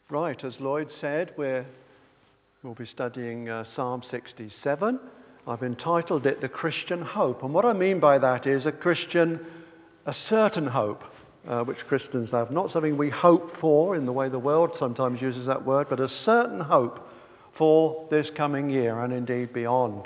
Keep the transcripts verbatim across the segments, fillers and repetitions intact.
Right, as Lloyd said, we're, we'll be studying uh, Psalm sixty-seven. I've entitled it The Christian Hope. And what I mean by that is a Christian, a certain hope, uh, which Christians have. Not something we hope for in the way the world sometimes uses that word, but a certain hope for this coming year and indeed beyond.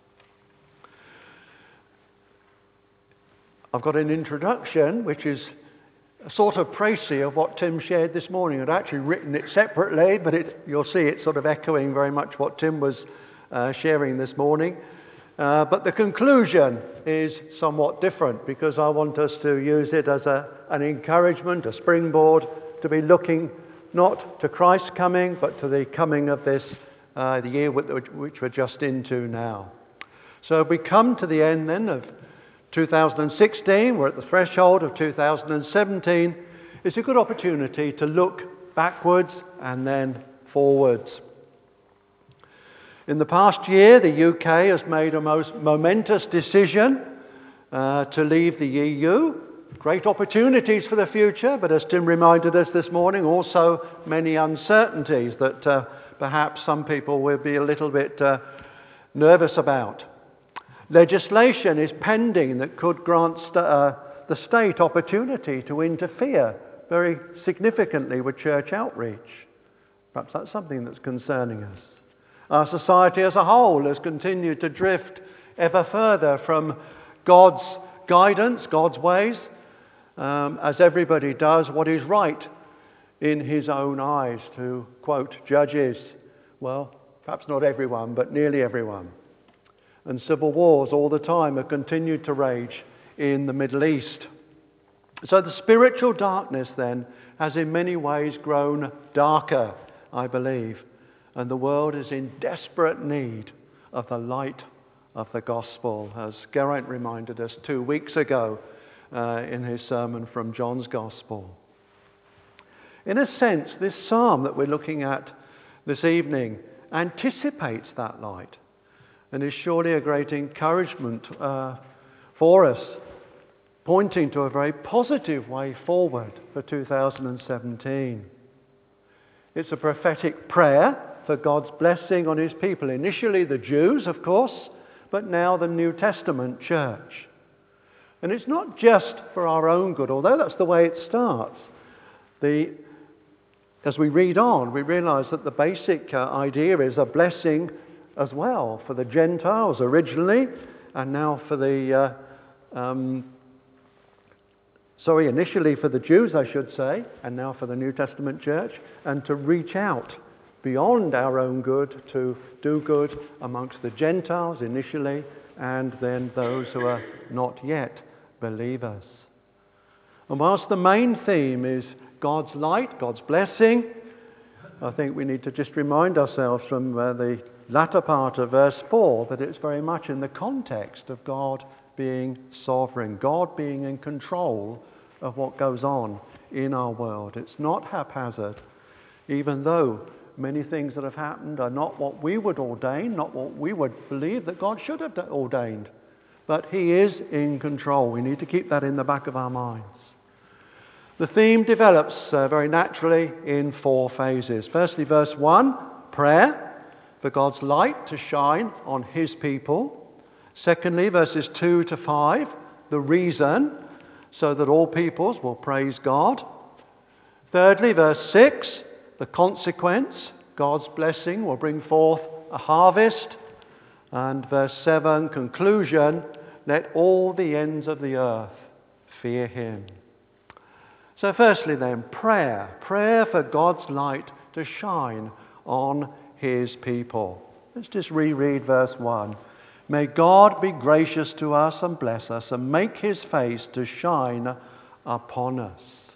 I've got an introduction which is a sort of précis of what Tim shared this morning. I'd actually written it separately, but it, you'll see it's sort of echoing very much what Tim was uh, sharing this morning. Uh, but the conclusion is somewhat different because I want us to use it as a, an encouragement, a springboard to be looking not to Christ's coming, but to the coming of this, uh, the year which we're just into now. So we come to the end then of two thousand sixteen, we're at the threshold of two thousand seventeen. It's a good opportunity to look backwards and then forwards. In the past year, the U K has made a most momentous decision uh, to leave the E U. Great opportunities for the future, but as Tim reminded us this morning, also many uncertainties that uh, perhaps some people will be a little bit uh, nervous about. Legislation is pending that could grant st- uh, the state opportunity to interfere very significantly with church outreach. Perhaps that's something that's concerning us. Our society as a whole has continued to drift ever further from God's guidance, God's ways, um, as everybody does what is right in his own eyes, to quote Judges. Well, perhaps not everyone, but nearly everyone. And civil wars all the time have continued to rage in the Middle East. So the spiritual darkness then has in many ways grown darker, I believe, and the world is in desperate need of the light of the gospel, as Geraint reminded us two weeks ago uh, in his sermon from John's Gospel. In a sense, this psalm that we're looking at this evening anticipates that light, and is surely a great encouragement uh, for us, pointing to a very positive way forward for two thousand seventeen. It's a prophetic prayer for God's blessing on his people. Initially the Jews, of course, but now the New Testament church. And it's not just for our own good, although that's the way it starts. The, as we read on, we realize that the basic uh, idea is a blessing as well for the Gentiles originally, and now for the, uh, um, sorry, initially for the Jews, I should say, and now for the New Testament church, and to reach out beyond our own good to do good amongst the Gentiles initially, and then those who are not yet believers. And whilst the main theme is God's light, God's blessing, I think we need to just remind ourselves from uh, the latter part of verse four that it's very much in the context of God being sovereign, God being in control of what goes on in our world. It's not haphazard, even though many things that have happened are not what we would ordain, not what we would believe that God should have ordained. But he is in control. We need to keep that in the back of our minds. The theme develops uh, very naturally in four phases. Firstly, verse one, prayer for God's light to shine on his people. Secondly, verses two to five, the reason, so that all peoples will praise God. Thirdly, verse six, the consequence, God's blessing will bring forth a harvest. And verse seven, conclusion, let all the ends of the earth fear him. So firstly then, prayer. Prayer for God's light to shine on his people. Let's just reread verse one. May God be gracious to us and bless us and make his face to shine upon us.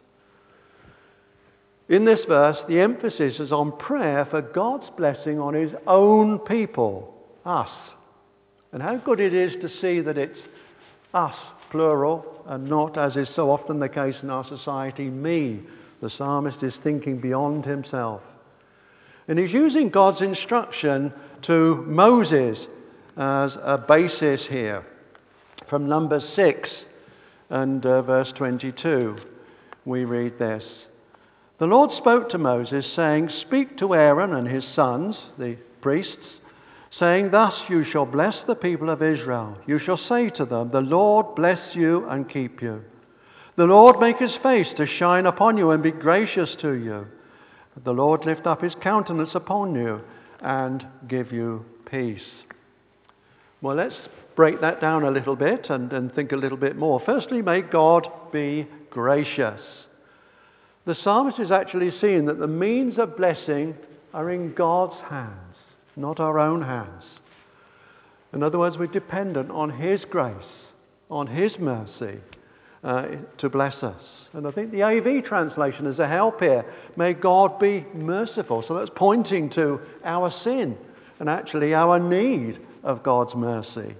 In this verse, the emphasis is on prayer for God's blessing on his own people, us. And how good it is to see that it's us, plural, and not, as is so often the case in our society, me. The psalmist is thinking beyond himself. And he's using God's instruction to Moses as a basis here. From Numbers six and uh, verse twenty-two, we read this. The Lord spoke to Moses, saying, "Speak to Aaron and his sons, the priests, saying, Thus you shall bless the people of Israel. You shall say to them, The Lord bless you and keep you. The Lord make his face to shine upon you and be gracious to you. The Lord lift up his countenance upon you and give you peace." Well, let's break that down a little bit and, and think a little bit more. Firstly, may God be gracious. The psalmist is actually seeing that the means of blessing are in God's hands, not our own hands. In other words, we're dependent on his grace, on his mercy uh, to bless us. And I think the A V translation is a help here. May God be merciful. So that's pointing to our sin and actually our need of God's mercy.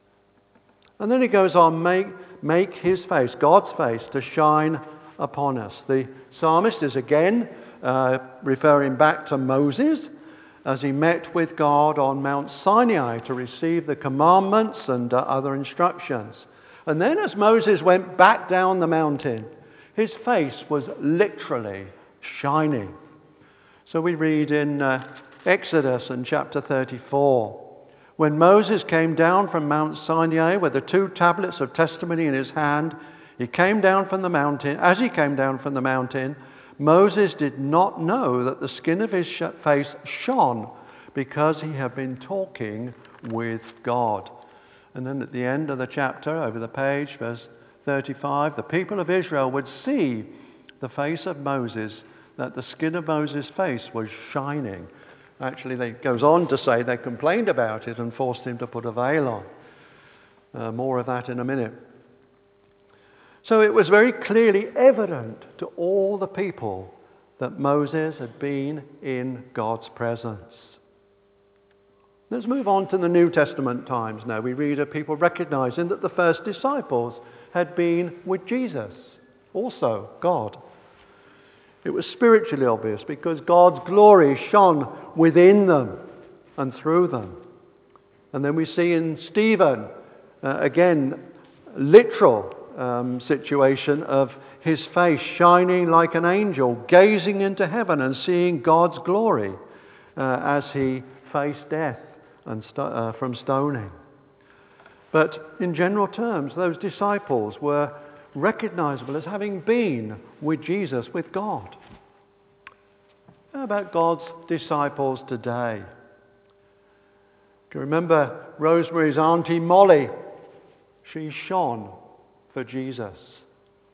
And then he goes on, make, make his face, God's face, to shine upon us. The psalmist is again uh, referring back to Moses as he met with God on Mount Sinai to receive the commandments and uh, other instructions. And then as Moses went back down the mountain, his face was literally shining. So we read in uh, Exodus in chapter thirty-four, when Moses came down from Mount Sinai with the two tablets of testimony in his hand, he came down from the mountain. As he came down from the mountain, Moses did not know that the skin of his face shone because he had been talking with God. And then at the end of the chapter, over the page, verse thirty-five, the people of Israel would see the face of Moses, that the skin of Moses' face was shining. Actually, it goes on to say they complained about it and forced him to put a veil on. Uh, more of that in a minute. So it was very clearly evident to all the people that Moses had been in God's presence. Let's move on to the New Testament times now. We read of people recognizing that the first disciples had been with Jesus, also God. It was spiritually obvious because God's glory shone within them and through them. And then we see in Stephen, uh, again, literal um, situation of his face shining like an angel, gazing into heaven and seeing God's glory uh, as he faced death and st- uh, from stoning. But in general terms, those disciples were recognizable as having been with Jesus, with God. How about God's disciples today? Do you remember Rosemary's auntie Molly? She shone for Jesus.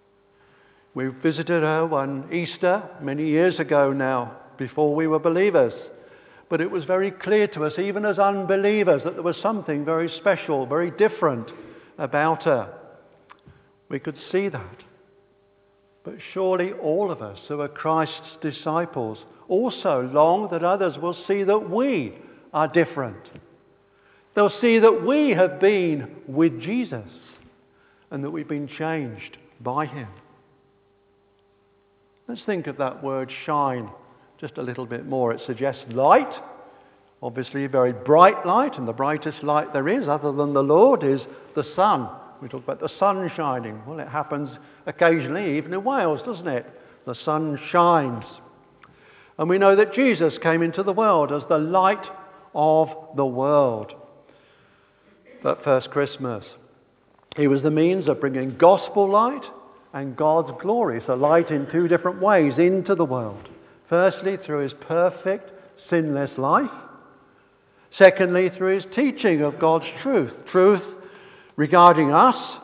We visited her one Easter many years ago now, before we were believers. But it was very clear to us, even as unbelievers, that there was something very special, very different about her. We could see that. But surely all of us who are Christ's disciples also long that others will see that we are different. They'll see that we have been with Jesus and that we've been changed by him. Let's think of that word shine just a little bit more. It suggests light, obviously a very bright light, and the brightest light there is other than the Lord is the sun. We talk about the sun shining. Well, it happens occasionally, even in Wales, doesn't it? The sun shines. And we know that Jesus came into the world as the light of the world. That first Christmas, he was the means of bringing gospel light and God's glory, so light in two different ways, into the world. Firstly, through his perfect, sinless life. Secondly, through his teaching of God's truth. Truth regarding us,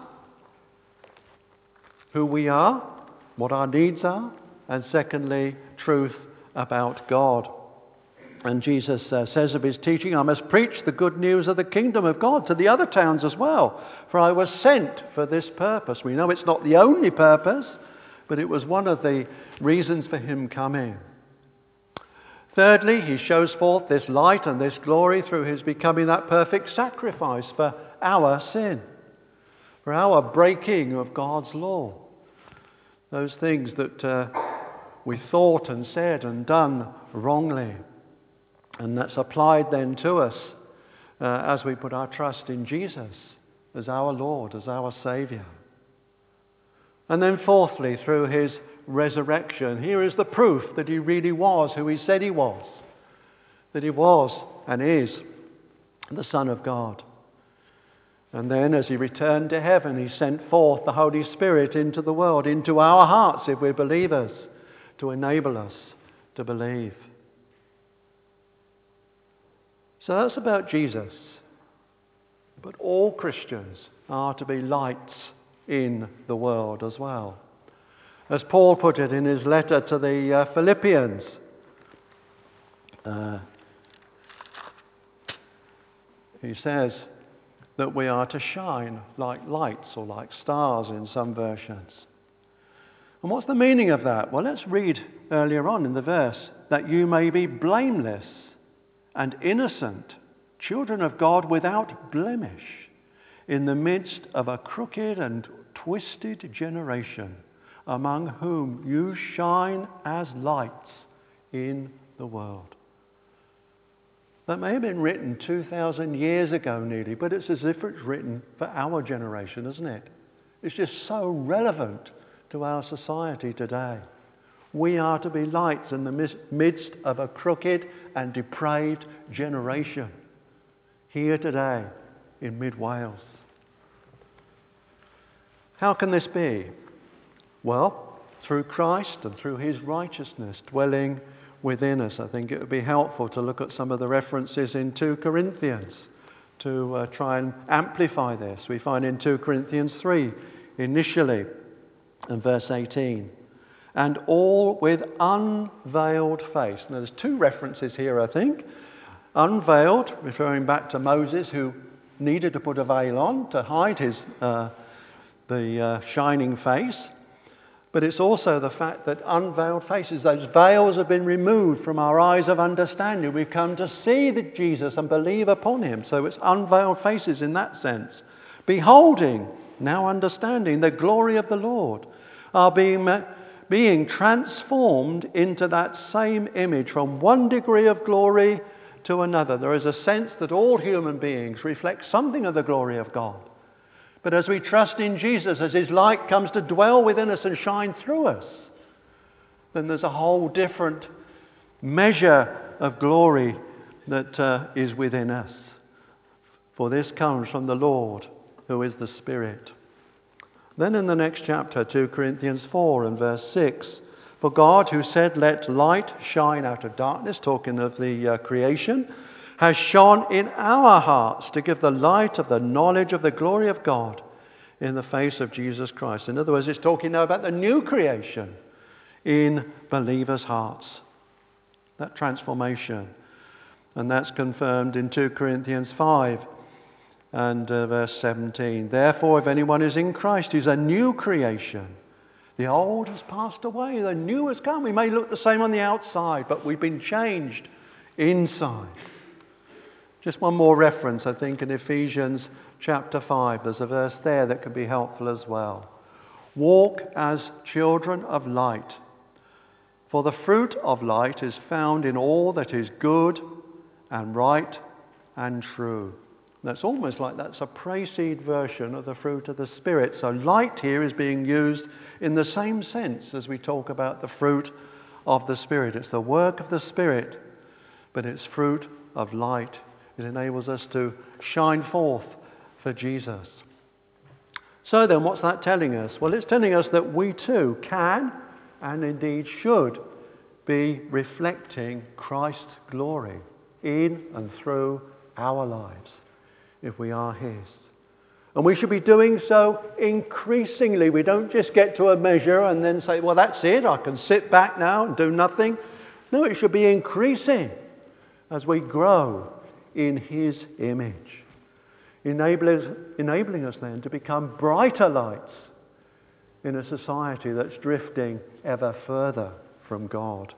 who we are, what our needs are, and secondly, truth about God. And Jesus uh, says of his teaching, I must preach the good news of the kingdom of God to the other towns as well, for I was sent for this purpose. We know it's not the only purpose, but it was one of the reasons for him coming. Thirdly, he shows forth this light and this glory through his becoming that perfect sacrifice for our sin, for our breaking of God's law. Those things that uh, we thought and said and done wrongly. And that's applied then to us uh, as we put our trust in Jesus as our Lord, as our Saviour. And then fourthly, through his resurrection. Here is the proof that he really was who he said he was, that he was and is the Son of God. And then as he returned to heaven, he sent forth the Holy Spirit into the world, into our hearts if we're believers, to enable us to believe. So that's about Jesus. But all Christians are to be lights in the world as well. As Paul put it in his letter to the uh, Philippians, uh, he says that we are to shine like lights or like stars in some versions. And what's the meaning of that? Well, let's read earlier on in the verse, that you may be blameless and innocent, children of God without blemish, in the midst of a crooked and twisted generation, among whom you shine as lights in the world. That may have been written two thousand years ago nearly, but it's as if it's written for our generation, isn't it? It's just so relevant to our society today. We are to be lights in the midst of a crooked and depraved generation here today in mid-Wales. How can this be? Well, through Christ and through his righteousness dwelling within us. I think it would be helpful to look at some of the references in Second Corinthians to uh, try and amplify this. We find in Second Corinthians three, initially, in verse eighteen, and all with unveiled face. Now there's two references here, I think. Unveiled, referring back to Moses, who needed to put a veil on to hide his uh, the uh, shining face. But it's also the fact that unveiled faces, those veils have been removed from our eyes of understanding. We've come to see that Jesus and believe upon him. So it's unveiled faces in that sense. Beholding, now understanding the glory of the Lord, are being, being transformed into that same image from one degree of glory to another. There is a sense that all human beings reflect something of the glory of God. But as we trust in Jesus, as his light comes to dwell within us and shine through us, then there's a whole different measure of glory that uh, is within us. For this comes from the Lord, who is the Spirit. Then in the next chapter, Second Corinthians four and verse six, for God, who said, let light shine out of darkness, talking of the uh, creation, has shone in our hearts to give the light of the knowledge of the glory of God in the face of Jesus Christ. In other words, it's talking now about the new creation in believers' hearts. That transformation. And that's confirmed in Second Corinthians five and uh, verse seventeen. Therefore, if anyone is in Christ, he's a new creation. The old has passed away, the new has come. We may look the same on the outside, but we've been changed inside. Just one more reference, I think, in Ephesians chapter five. There's a verse there that can be helpful as well. Walk as children of light, for the fruit of light is found in all that is good and right and true. That's almost like that's a precede version of the fruit of the Spirit. So light here is being used in the same sense as we talk about the fruit of the Spirit. It's the work of the Spirit, but it's fruit of light. It enables us to shine forth for Jesus. So then, what's that telling us? Well, it's telling us that we too can and indeed should be reflecting Christ's glory in and through our lives if we are his. And we should be doing so increasingly. We don't just get to a measure and then say, well, that's it, I can sit back now and do nothing. No, it should be increasing as we grow in his image, enabling, enabling us then to become brighter lights in a society that's drifting ever further from God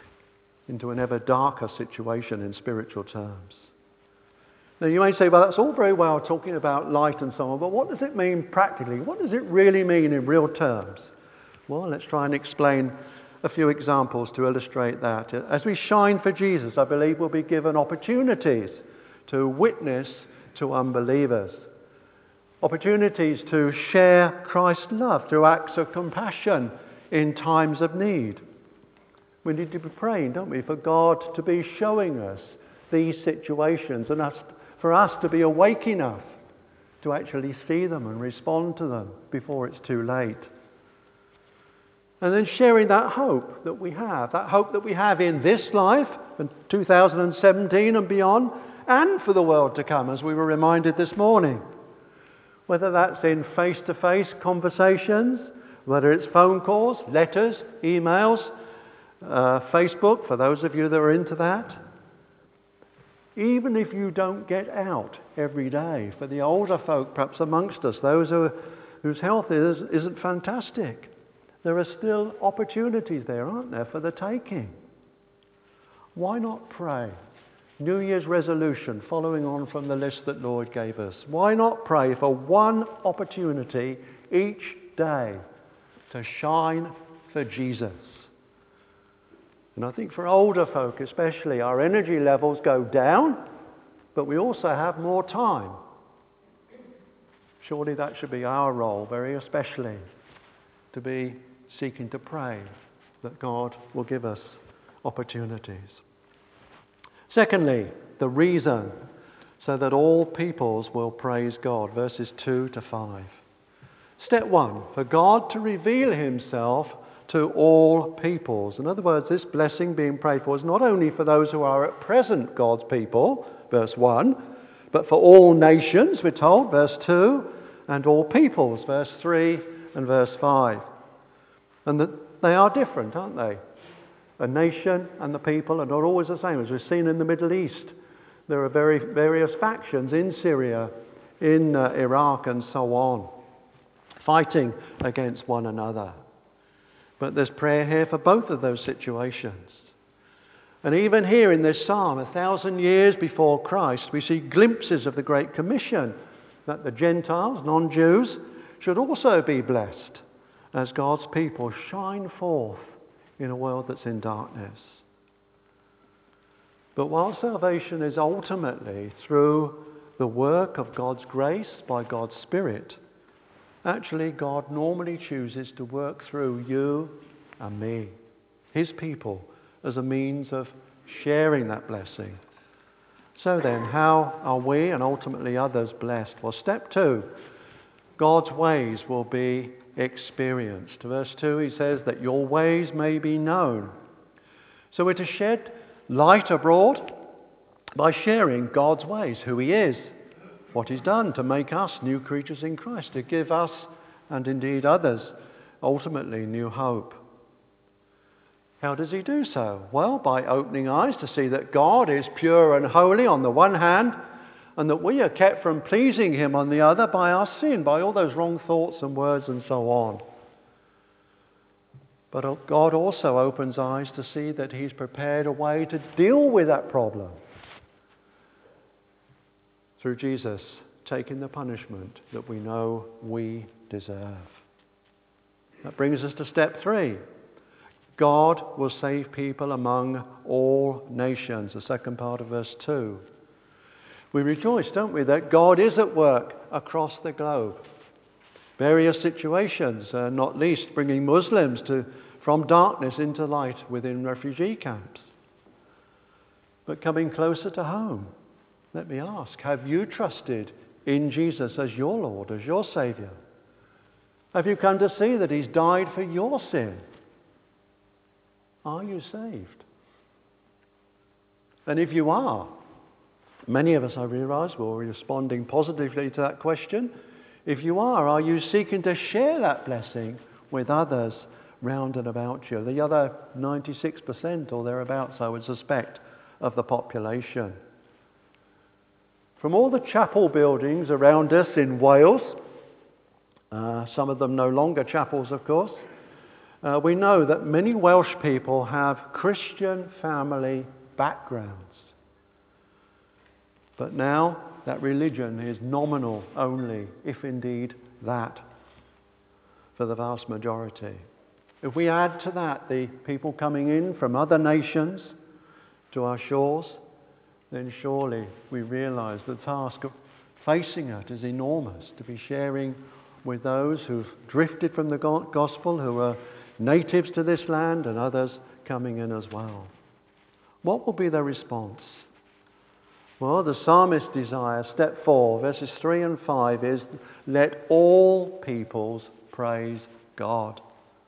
into an ever darker situation in spiritual terms. Now you may say, well, that's all very well talking about light and so on, but what does it mean practically? What does it really mean in real terms? Well, let's try and explain a few examples to illustrate that. As we shine for Jesus, I believe we'll be given opportunities to witness to unbelievers, opportunities to share Christ's love through acts of compassion in times of need. We need to be praying, don't we, for God to be showing us these situations and us, for us to be awake enough to actually see them and respond to them before it's too late. And then sharing that hope that we have, that hope that we have in this life, in two thousand seventeen and beyond, and for the world to come, as we were reminded this morning. Whether that's in face-to-face conversations, whether it's phone calls, letters, emails, uh, Facebook, for those of you that are into that. Even if you don't get out every day, for the older folk perhaps amongst us, those who, whose health is, isn't fantastic, there are still opportunities there, aren't there, for the taking. Why not pray? New Year's resolution, following on from the list that Lord gave us. Why not pray for one opportunity each day to shine for Jesus? And I think for older folk especially, our energy levels go down, but we also have more time. Surely that should be our role, very especially, to be seeking to pray that God will give us opportunities. Secondly, the reason, so that all peoples will praise God, verses two to five. Step one, for God to reveal himself to all peoples. In other words, this blessing being prayed for is not only for those who are at present God's people, verse one, but for all nations, we're told, verse two, and all peoples, verse three and verse five. And that they are different, aren't they? A nation and the people are not always the same. As we've seen in the Middle East, there are very various factions in Syria, in uh, Iraq and so on, fighting against one another. But there's prayer here for both of those situations. And even here in this psalm, a thousand years before Christ, we see glimpses of the Great Commission, that the Gentiles, non-Jews, should also be blessed as God's people shine forth in a world that's in darkness. But while salvation is ultimately through the work of God's grace by God's Spirit, actually God normally chooses to work through you and me, his people, as a means of sharing that blessing. So then, how are we and ultimately others blessed? Well, step two, God's ways will be experienced. Verse two, he says that your ways may be known. So we're to shed light abroad by sharing God's ways, who he is, what he's done to make us new creatures in Christ, to give us and indeed others ultimately new hope. How does he do so? Well, by opening eyes to see that God is pure and holy on the one hand, and that we are kept from pleasing him on the other by our sin, by all those wrong thoughts and words and so on. But God also opens eyes to see that he's prepared a way to deal with that problem through Jesus taking the punishment that we know we deserve. That brings us to step three. God will save people among all nations, the second part of verse two. We rejoice, don't we, that God is at work across the globe. Various situations, uh, not least bringing Muslims to, from darkness into light within refugee camps. But coming closer to home, let me ask, have you trusted in Jesus as your Lord, as your Saviour? Have you come to see that he's died for your sin? Are you saved? And if you are, many of us, I realise, will be responding positively to that question. If you are, are you seeking to share that blessing with others round and about you? The other ninety-six percent or thereabouts, I would suspect, of the population. From all the chapel buildings around us in Wales, uh, some of them no longer chapels, of course, uh, we know that many Welsh people have Christian family backgrounds. But now that religion is nominal only, if indeed that, for the vast majority. If we add to that the people coming in from other nations to our shores, then surely we realize the task of facing it is enormous, to be sharing with those who've drifted from the gospel, who are natives to this land and others coming in as well. What will be their response? Well, the psalmist's desire, step four, verses three and five, is let all peoples praise God.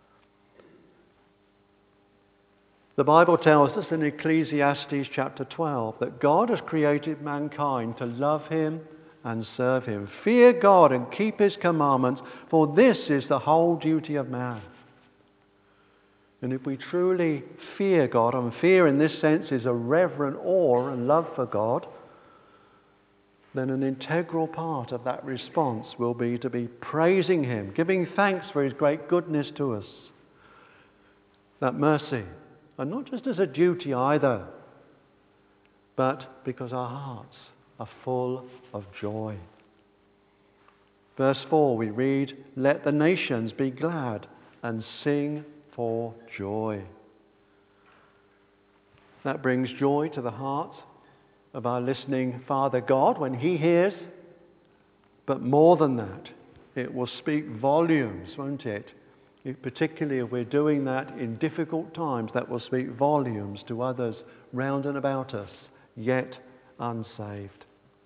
The Bible tells us in Ecclesiastes chapter twelve that God has created mankind to love him and serve him. Fear God and keep his commandments, for this is the whole duty of man. And if we truly fear God, and fear in this sense is a reverent awe and love for God, then an integral part of that response will be to be praising him, giving thanks for his great goodness to us, that mercy. And not just as a duty either, but because our hearts are full of joy. Verse four, we read, let the nations be glad and sing for joy. That brings joy to the heart of our listening Father God when he hears. But more than that, it will speak volumes, won't it? If, particularly if we're doing that in difficult times, that will speak volumes to others round and about us, yet unsaved.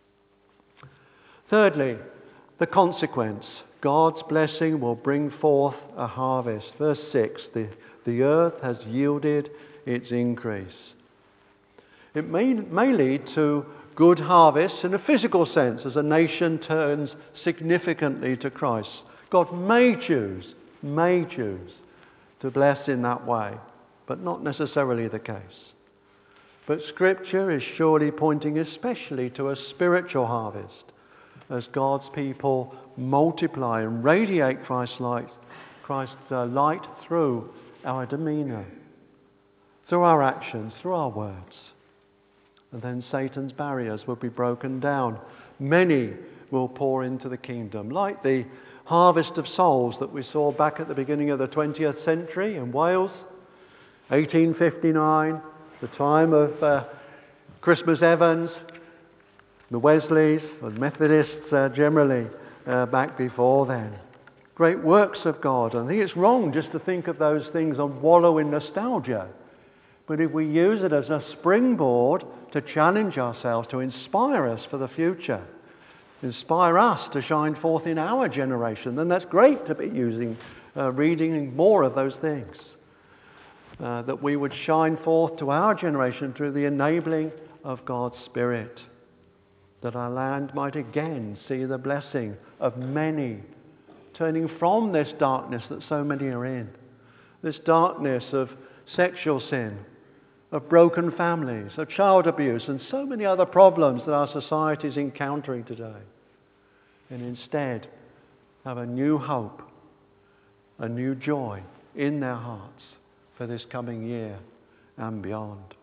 Thirdly, the consequence. God's blessing will bring forth a harvest. Verse six, the, the earth has yielded its increase. It may, may lead to good harvests in a physical sense as a nation turns significantly to Christ. God may choose, may choose to bless in that way, but not necessarily the case. But Scripture is surely pointing especially to a spiritual harvest as God's people multiply and radiate Christ's light, Christ's uh, light through our demeanor, through our actions, through our words. And then Satan's barriers will be broken down. Many will pour into the kingdom, like the harvest of souls that we saw back at the beginning of the twentieth century in Wales, eighteen fifty-nine, the time of uh, Christmas Evans, the Wesleys and Methodists uh, generally uh, back before then. Great works of God. And I think it's wrong just to think of those things and wallow in nostalgia. But if we use it as a springboard to challenge ourselves, to inspire us for the future, inspire us to shine forth in our generation, then that's great to be using, uh, reading more of those things. Uh, that we would shine forth to our generation through the enabling of God's Spirit. That our land might again see the blessing of many turning from this darkness that so many are in. This darkness of sexual sin, of broken families, of child abuse, and so many other problems that our society is encountering today. And instead, have a new hope, a new joy in their hearts for this coming year and beyond.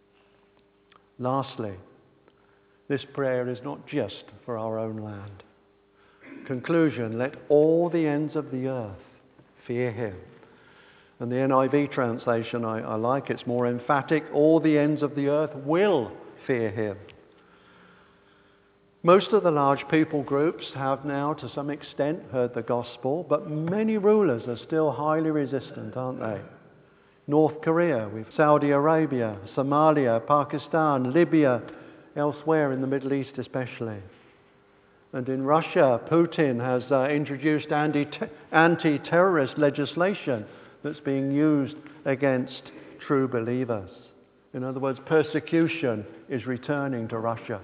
Lastly, this prayer is not just for our own land. Conclusion, let all the ends of the earth fear him. And the N I V translation I, I like, it's more emphatic. All the ends of the earth will fear him. Most of the large people groups have now, to some extent, heard the gospel, but many rulers are still highly resistant, aren't they? North Korea, with Saudi Arabia, Somalia, Pakistan, Libya, elsewhere in the Middle East especially. And in Russia, Putin has uh, introduced anti- anti-terrorist legislation that's being used against true believers. In other words, persecution is returning to Russia.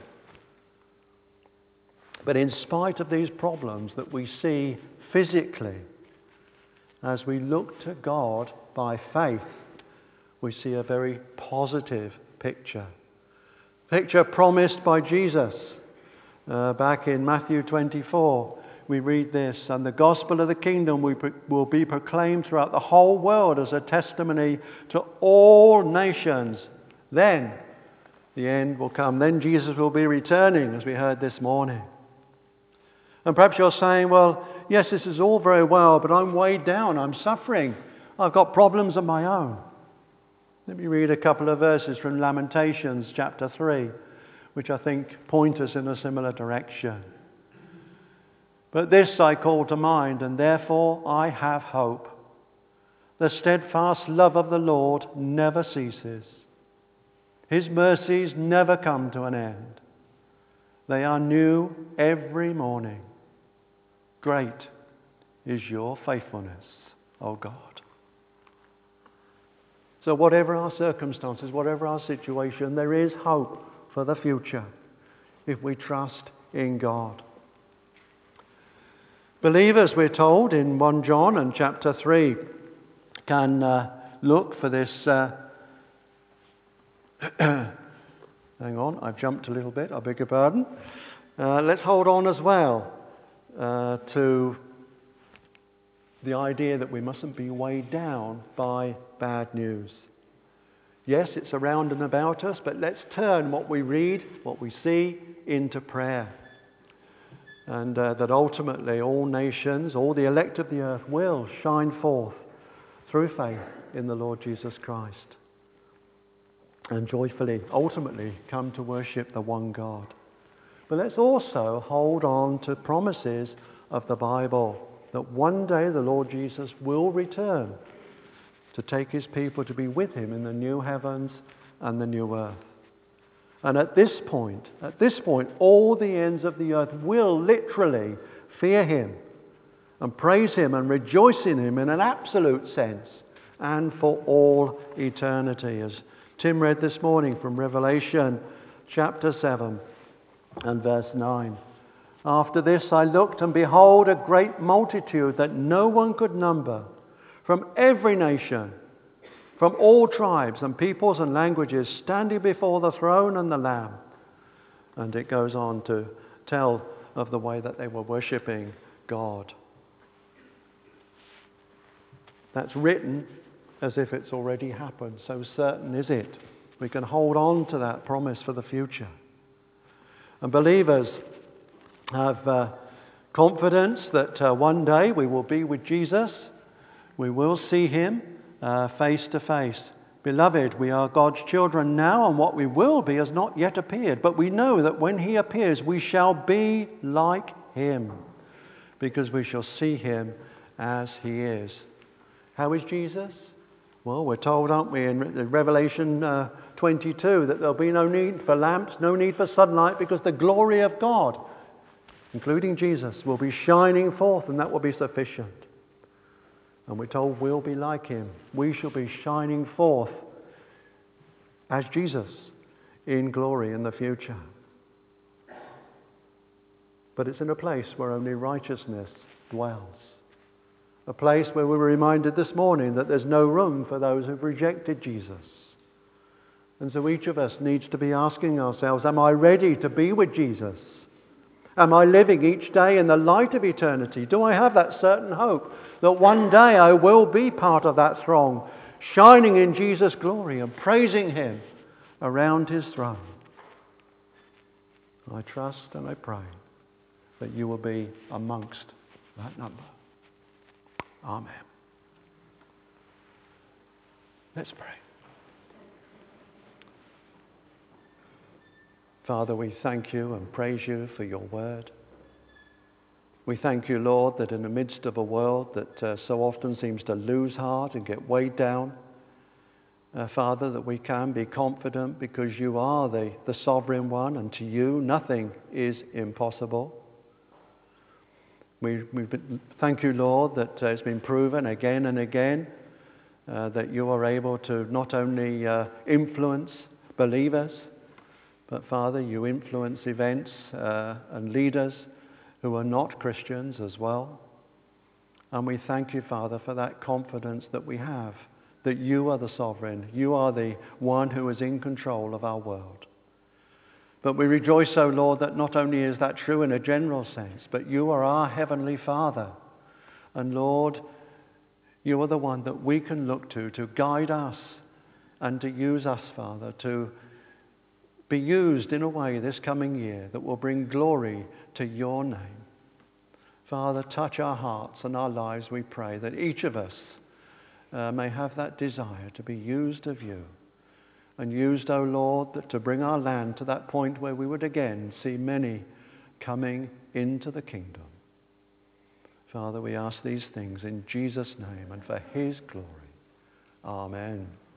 But in spite of these problems that we see physically, as we look to God by faith, we see a very positive picture. Picture promised by Jesus. Uh, back in Matthew twenty-four, we read this, and the gospel of the kingdom will be proclaimed throughout the whole world as a testimony to all nations. Then the end will come. Then Jesus will be returning, as we heard this morning. And perhaps you're saying, well, yes, this is all very well, but I'm weighed down, I'm suffering, I've got problems of my own. Let me read a couple of verses from Lamentations chapter three, which I think point us in a similar direction. But this I call to mind, and therefore I have hope. The steadfast love of the Lord never ceases. His mercies never come to an end. They are new every morning. Great is your faithfulness, O God. So whatever our circumstances, whatever our situation, there is hope for the future if we trust in God. Believers, we're told in First John and chapter three, can uh, look for this. Uh, hang on, I've jumped a little bit, I beg your pardon. Uh, let's hold on as well uh, to the idea that we mustn't be weighed down by bad news. Yes, it's around and about us, but let's turn what we read, what we see, into prayer. And uh, that ultimately all nations, all the elect of the earth will shine forth through faith in the Lord Jesus Christ and joyfully, ultimately, come to worship the one God. But let's also hold on to promises of the Bible that one day the Lord Jesus will return to take his people to be with him in the new heavens and the new earth. And at this point, at this point, all the ends of the earth will literally fear him and praise him and rejoice in him in an absolute sense and for all eternity. As Tim read this morning from Revelation chapter seven and verse nine. After this I looked, and behold, a great multitude that no one could number, from every nation, from all tribes and peoples and languages, standing before the throne and the Lamb. And it goes on to tell of the way that they were worshipping God. That's written as if it's already happened. So certain is it. We can hold on to that promise for the future. And believers have uh, confidence that uh, one day we will be with Jesus. We will see him uh, face to face. Beloved, we are God's children now, and what we will be has not yet appeared. But we know that when he appears, we shall be like him, because we shall see him as he is. How is Jesus? Well, we're told, aren't we, in Revelation uh, twenty-two, that there'll be no need for lamps, no need for sunlight, because the glory of God, including Jesus, will be shining forth, and that will be sufficient. And we're told we'll be like him. We shall be shining forth as Jesus in glory in the future. But it's in a place where only righteousness dwells. A place where we were reminded this morning that there's no room for those who've rejected Jesus. And so each of us needs to be asking ourselves, am I ready to be with Jesus? Am I living each day in the light of eternity? Do I have that certain hope that one day I will be part of that throng, shining in Jesus' glory and praising him around his throne? I trust and I pray that you will be amongst that number. Amen. Let's pray. Father, we thank you and praise you for your word. We thank you, Lord, that in the midst of a world that uh, so often seems to lose heart and get weighed down, uh, Father, that we can be confident because you are the, the sovereign one, and to you nothing is impossible. We, we thank you, Lord, that uh, it's been proven again and again uh, that you are able to not only uh, influence believers, but Father, you influence events uh, and leaders who are not Christians as well. And we thank you, Father, for that confidence that we have, that you are the sovereign, you are the one who is in control of our world. But we rejoice, O Lord, that not only is that true in a general sense, but you are our Heavenly Father. And Lord, you are the one that we can look to, to guide us and to use us, Father, to be used in a way this coming year that will bring glory to your name. Father, touch our hearts and our lives, we pray, that each of us uh, may have that desire to be used of you. And used, O Lord, that to bring our land to that point where we would again see many coming into the kingdom. Father, we ask these things in Jesus' name and for his glory. Amen.